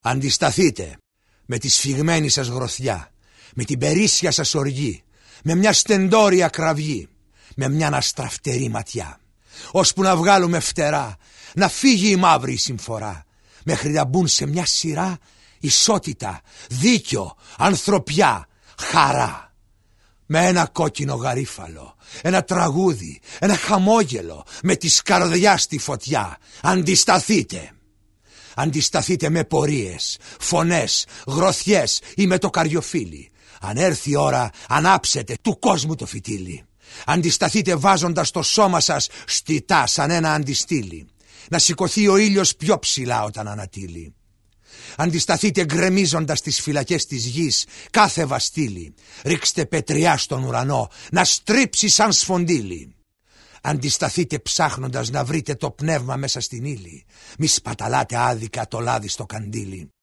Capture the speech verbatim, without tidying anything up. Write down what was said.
Αντισταθείτε με τη σφιγμένη σας γροθιά, με την περίσσια σας οργή, με μια στεντόρια κραυγή, με μια αστραφτερή ματιά, ώσπου να βγάλουμε φτερά, να φύγει η μαύρη συμφορά, μέχρι να μπουν σε μια σειρά ισότητα, δίκιο, ανθρωπιά, χαρά. Με ένα κόκκινο γαρίφαλο, ένα τραγούδι, ένα χαμόγελο, με τη σκαρδιά στη φωτιά. Αντισταθείτε. Αντισταθείτε με πορείες, φωνές, γροθιές ή με το καριοφύλι. Αν έρθει η ώρα, ανάψετε του κόσμου το φυτίλι. Αντισταθείτε βάζοντας το σώμα σας στιτά σαν ένα αντιστήλι, να σηκωθεί ο ήλιος πιο ψηλά όταν ανατείλει. Αντισταθείτε γκρεμίζοντας τις φυλακές της γης κάθε βαστήλι. Ρίξτε πετριά στον ουρανό να στρίψει σαν σφοντήλι. Αντισταθείτε ψάχνοντας να βρείτε το πνεύμα μέσα στην ύλη. Μη σπαταλάτε άδικα το λάδι στο καντήλι.